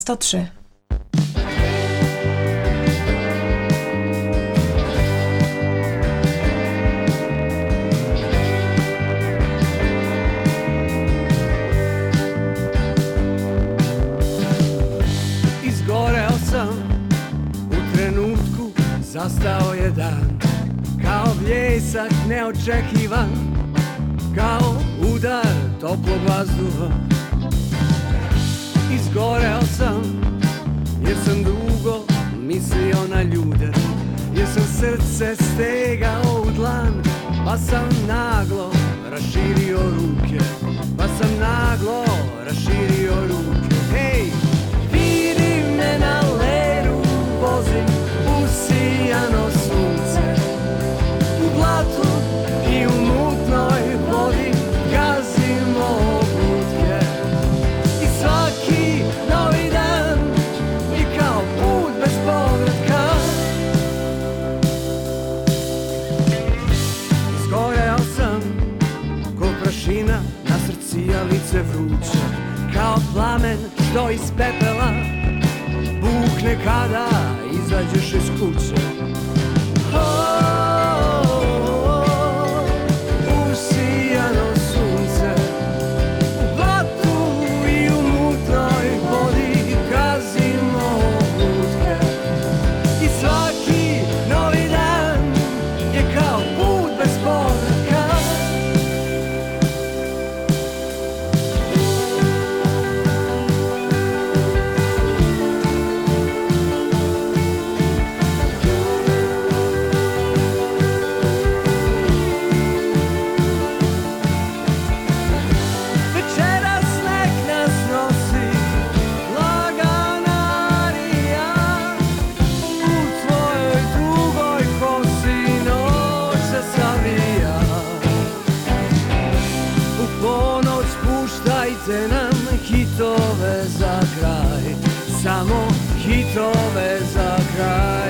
103. Izgoreo sam, u trenutku zastao je dan, kao bljesak neočekivan, kao udar toplog vazduha. Izgoreo sam, jer sam dugo mislio na ljude, jer sam srce stegao u dlan, pa sam naglo raširio ruke, pa sam naglo raširio ruke. Hej, vidi me na leru, vozim usijano sunce, u blatu i u mutnoj vodi gazimo obutke. I svaki novi dan je kao put bez povratka. Izgoreo sam ko prašina na srci, a lice vruće, kao plamen što iz pepela bukne kada izađeš iz kuće. Usijano sunce, u blatu i u mutnoj vodi gazimo obutke. I svaki novi dan je kao put bez povratka. Večeras nek nas nosi lagana arija, u tvojoj dugoj kosi noć se savija. U ponoć puštajte nam hitove za kraj, samo hitove za kraj.